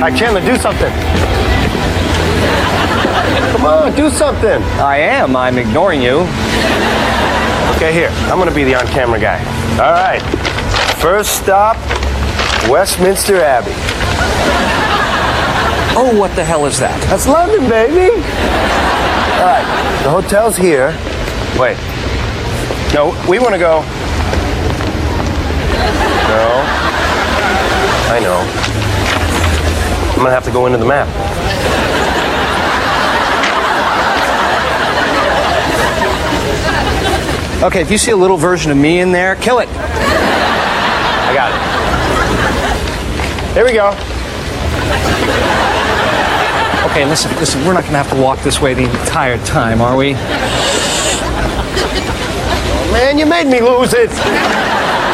right, Chandler, do something. Come on, do something. I am. I'm ignoring you. Okay, here. I'm going to be the on-camera guy. All right. First stop, Westminster Abbey. Oh, what the hell is that? That's London, baby. All right. The hotel's here. Wait. No, we want to go. No. I know. I'm going to have to go into the map. Okay, if you see a little version of me in there, kill it. I got it. Here we go. Okay, listen, we're not going to have to walk this way the entire time, are we? Man, you made me lose it.